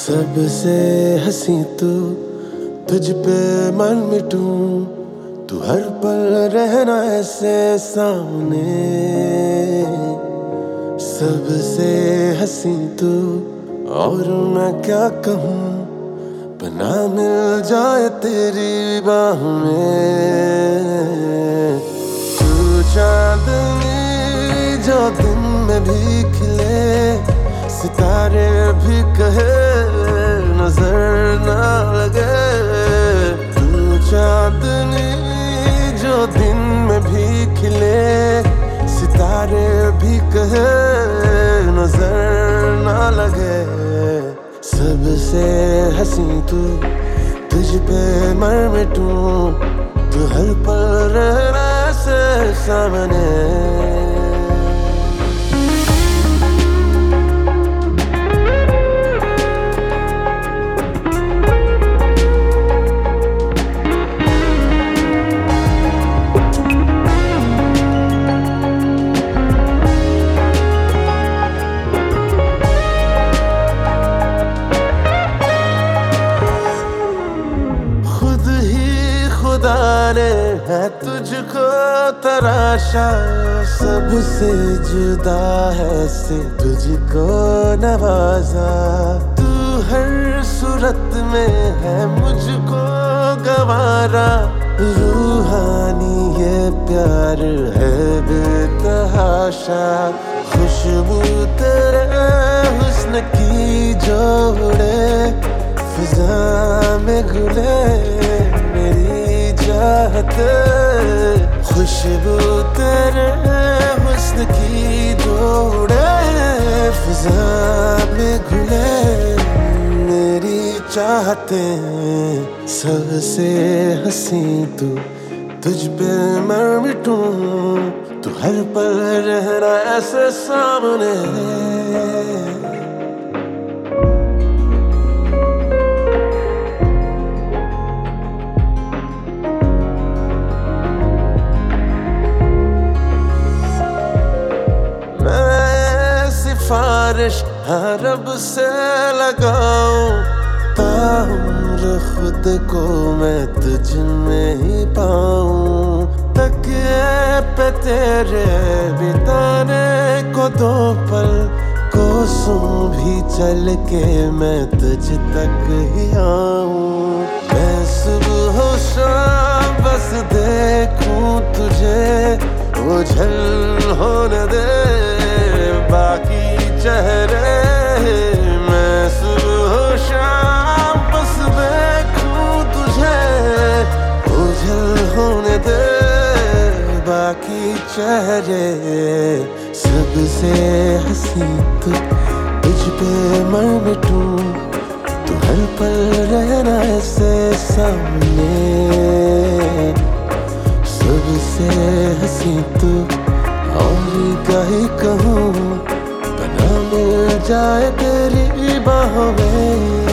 सबसे हंसी तू, तुझ पे मन मिटूं, तू हर पल रहना ऐसे सामने। सबसे हंसी तू, और मैं क्या कहूँ, पना मिल जाए तेरी बाहों में। तू चांदनी जो दिन में भी खिले, सितारे भी कहे नजर ना लगे। तू चांदनी जो दिन में भी खिले, सितारे भी कहे नजर ना लगे। सबसे हंसी तू, तुझ पे मर मिटूं, तू हर पल रहना ऐसे सामने। खुदा है तुझको तराशा, सबसे जुदा है से तुझको नवाजा। तू हर सूरत में है मुझको गवारा, रूहानी ये प्यार है बेतहाशा। खुशबू तेरे हुस्न की जोड़े, फिजा में घुले मेरी चाहते। खुशबू तेरे हुस्न की जोड़े, फिजा में घुले मेरी चाहते। सबसे हंसी तू, तुझ पे मर मिटूं, तू हर पल रहना ऐसे सामने। सिफारिश हाँ रब से लगाऊं, ताउम्र खुद को मैं तुझ में ही पाऊं। तकिए पे तेरे बिताने को दो पल, कोसों भी चल के मैं तुझ तक ही आऊं। मैं सुबह हो शाम बस देखूं तुझे, ओझल होने दे बाकी चेहरे। मैं सुबह हो शाम बस देखूं तुझे, ओझल होने दे बाकी चेहरे। सबसे हंसी तू, तुझ पे मर मिटूं, तू हर पल रहना ऐसे सामने। सबसे हंसी तू, और क्या ही कहूँ, पना मिल जाए तेरी बाहों में।